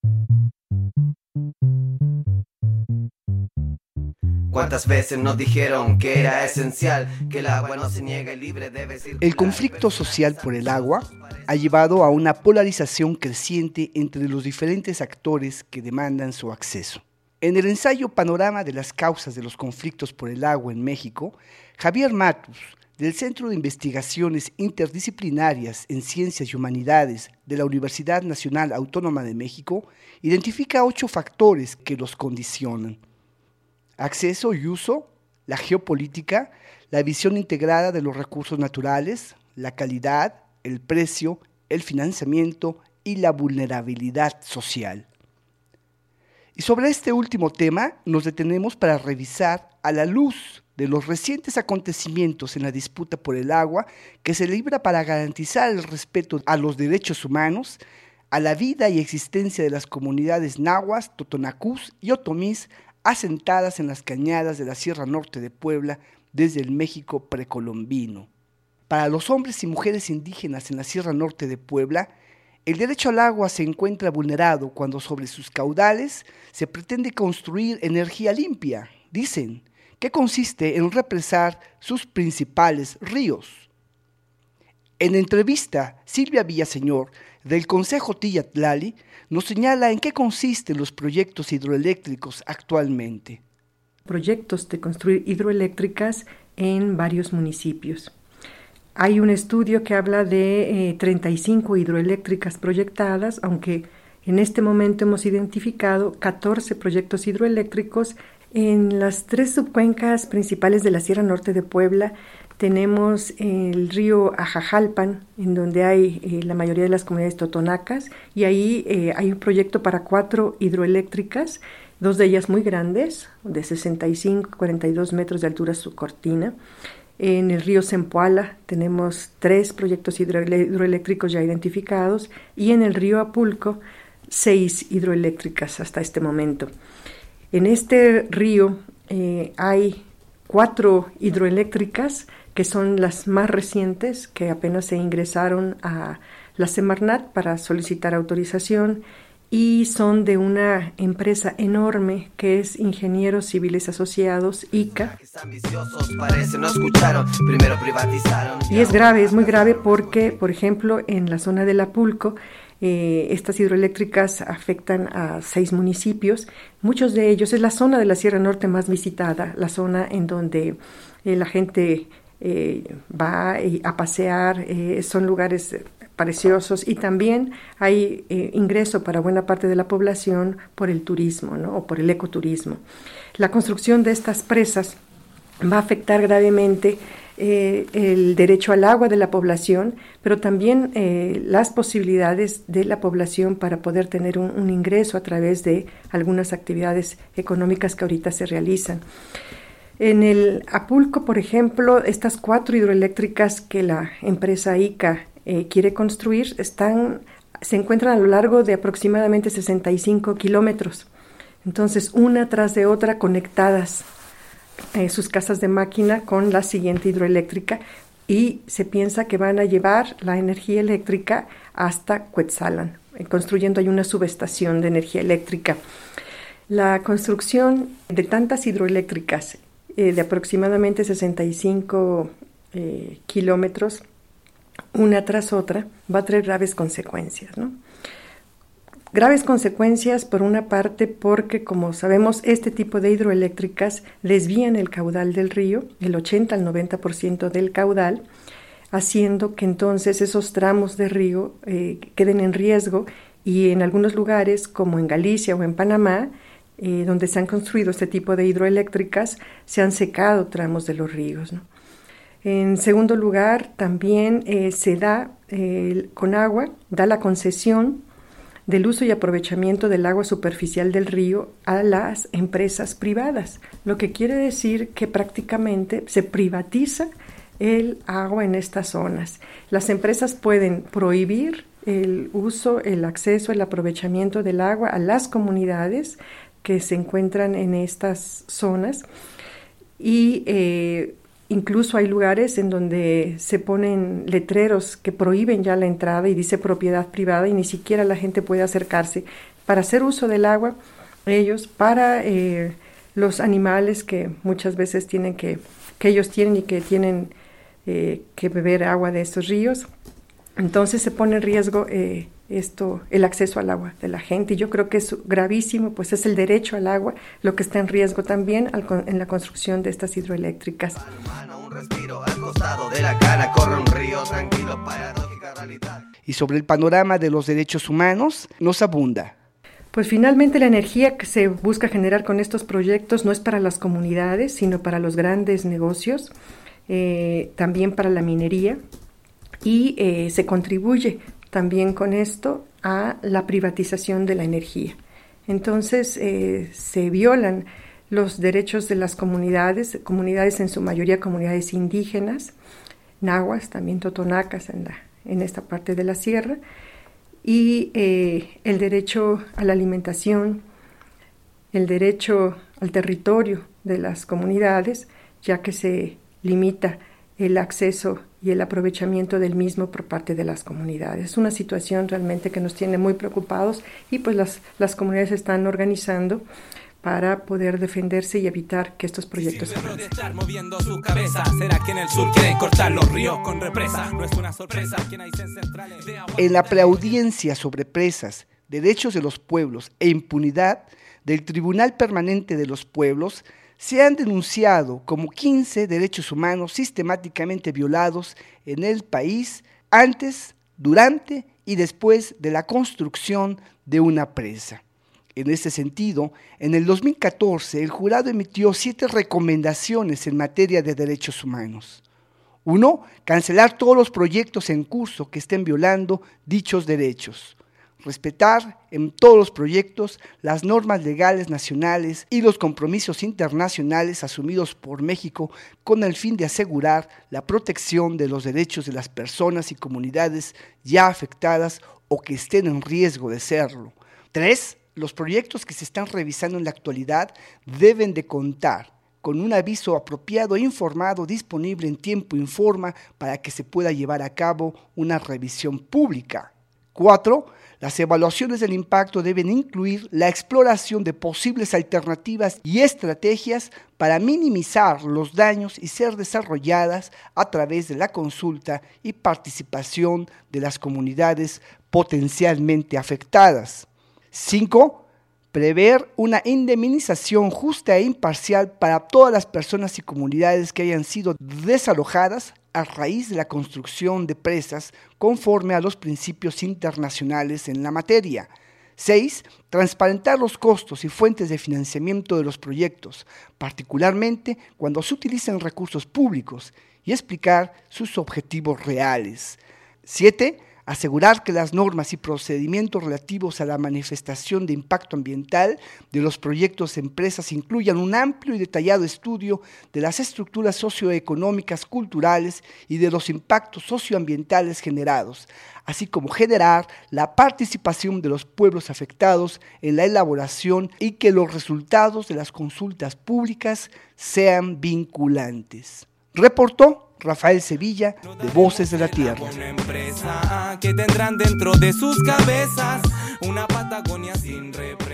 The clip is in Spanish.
¿Cuántas veces nos dijeron que era esencial, que el agua no se niega y libre debe circular? El conflicto social por el agua ha llevado a una polarización creciente entre los diferentes actores que demandan su acceso. En el ensayo Panorama de las causas de los conflictos por el agua en México, Javier Matus, del Centro de Investigaciones Interdisciplinarias en Ciencias y Humanidades de la Universidad Nacional Autónoma de México, identifica 8 factores que los condicionan: acceso y uso, la geopolítica, la visión integrada de los recursos naturales, la calidad, el precio, el financiamiento y la vulnerabilidad social. Y sobre este último tema nos detenemos para revisar, a la luz de los recientes acontecimientos en la disputa por el agua que se libra para garantizar el respeto a los derechos humanos, a la vida y existencia de las comunidades nahuas, totonacús y otomís asentadas en las cañadas de la Sierra Norte de Puebla desde el México precolombino. Para los hombres y mujeres indígenas en la Sierra Norte de Puebla, el derecho al agua se encuentra vulnerado cuando sobre sus caudales se pretende construir energía limpia, dicen, que consiste en represar sus principales ríos. En entrevista, Silvia Villaseñor, del Consejo Tillatlali, nos señala en qué consisten los proyectos hidroeléctricos actualmente. Proyectos de construir hidroeléctricas en varios municipios. Hay un estudio que habla de 35 hidroeléctricas proyectadas, aunque en este momento hemos identificado 14 proyectos hidroeléctricos en las 3 subcuencas principales de la Sierra Norte de Puebla. Tenemos el río Ajajalpan, en donde hay la mayoría de las comunidades totonacas, y ahí hay un proyecto para 4 hidroeléctricas, 2 de ellas muy grandes, de 65 y 42 metros de altura su cortina. En el río Zempoala tenemos 3 proyectos hidroeléctricos ya identificados, y en el río Apulco 6 hidroeléctricas hasta este momento. En este río hay 4 hidroeléctricas que son las más recientes, que apenas se ingresaron a la Semarnat para solicitar autorización, y son de una empresa enorme que es Ingenieros Civiles Asociados, ICA. Y es grave, es muy grave porque, por ejemplo, en la zona del Apulco, estas hidroeléctricas afectan a 6 municipios. Muchos de ellos es la zona de la Sierra Norte más visitada, la zona en donde la gente va a pasear, son lugares preciosos, y también hay ingreso para buena parte de la población por el turismo, ¿no? O por el ecoturismo. La construcción de estas presas va a afectar gravemente el derecho al agua de la población, pero también las posibilidades de la población para poder tener un ingreso a través de algunas actividades económicas que ahorita se realizan. En el Apulco, por ejemplo, estas 4 hidroeléctricas que la empresa ICA quiere construir se encuentran a lo largo de aproximadamente 65 kilómetros. Entonces, una tras de otra conectadas sus casas de máquina con la siguiente hidroeléctrica, y se piensa que van a llevar la energía eléctrica hasta Cuetzalan, construyendo ahí una subestación de energía eléctrica. La construcción de tantas hidroeléctricas de aproximadamente 65 kilómetros, una tras otra, va a traer graves consecuencias, ¿no? Graves consecuencias, por una parte, porque, como sabemos, este tipo de hidroeléctricas desvían el caudal del río, el 80 al 90% del caudal, haciendo que entonces esos tramos de río queden en riesgo, y en algunos lugares, como en Galicia o en Panamá, donde se han construido este tipo de hidroeléctricas, se han secado tramos de los ríos, ¿no? En segundo lugar, también se da Conagua da la concesión del uso y aprovechamiento del agua superficial del río a las empresas privadas, lo que quiere decir que prácticamente se privatiza el agua en estas zonas. Las empresas pueden prohibir el uso, el acceso, el aprovechamiento del agua a las comunidades que se encuentran en estas zonas, y incluso hay lugares en donde se ponen letreros que prohíben ya la entrada y dice propiedad privada y ni siquiera la gente puede acercarse para hacer uso del agua, ellos, para los animales que muchas veces que ellos tienen y que tienen que beber agua de estos ríos. Entonces se pone en riesgo el acceso al agua de la gente, y yo creo que es gravísimo, pues es el derecho al agua lo que está en riesgo también en la construcción de estas hidroeléctricas. Y sobre el panorama de los derechos humanos nos abunda. Pues finalmente la energía que se busca generar con estos proyectos no es para las comunidades, sino para los grandes negocios, también para la minería, y se contribuye también con esto a la privatización de la energía. Entonces se violan los derechos de las comunidades en su mayoría comunidades indígenas, nahuas, también totonacas en esta parte de la sierra, y el derecho a la alimentación, el derecho al territorio de las comunidades, ya que se limita el acceso y el aprovechamiento del mismo por parte de las comunidades. Es una situación realmente que nos tiene muy preocupados, y pues las comunidades se están organizando para poder defenderse y evitar que estos proyectos se avancen. En la preaudiencia sobre presas, derechos de los pueblos e impunidad del Tribunal Permanente de los Pueblos, se han denunciado como 15 derechos humanos sistemáticamente violados en el país antes, durante y después de la construcción de una presa. En este sentido, en el 2014, el jurado emitió 7 recomendaciones en materia de derechos humanos. 1. Cancelar todos los proyectos en curso que estén violando dichos derechos. Respetar en todos los proyectos las normas legales nacionales y los compromisos internacionales asumidos por México con el fin de asegurar la protección de los derechos de las personas y comunidades ya afectadas o que estén en riesgo de serlo. 3. Los proyectos que se están revisando en la actualidad deben de contar con un aviso apropiado e informado disponible en tiempo y forma para que se pueda llevar a cabo una revisión pública. 4. Las evaluaciones del impacto deben incluir la exploración de posibles alternativas y estrategias para minimizar los daños y ser desarrolladas a través de la consulta y participación de las comunidades potencialmente afectadas. 5. Prever una indemnización justa e imparcial para todas las personas y comunidades que hayan sido desalojadas a raíz de la construcción de presas conforme a los principios internacionales en la materia. 6. Transparentar los costos y fuentes de financiamiento de los proyectos, particularmente cuando se utilicen recursos públicos, y explicar sus objetivos reales. 7. Asegurar que las normas y procedimientos relativos a la manifestación de impacto ambiental de los proyectos de empresas incluyan un amplio y detallado estudio de las estructuras socioeconómicas, culturales y de los impactos socioambientales generados, así como generar la participación de los pueblos afectados en la elaboración y que los resultados de las consultas públicas sean vinculantes. Reportó Rafael Sevilla, de Voces de la Tierra. Una empresa que tendrán dentro de sus cabezas una Patagonia sin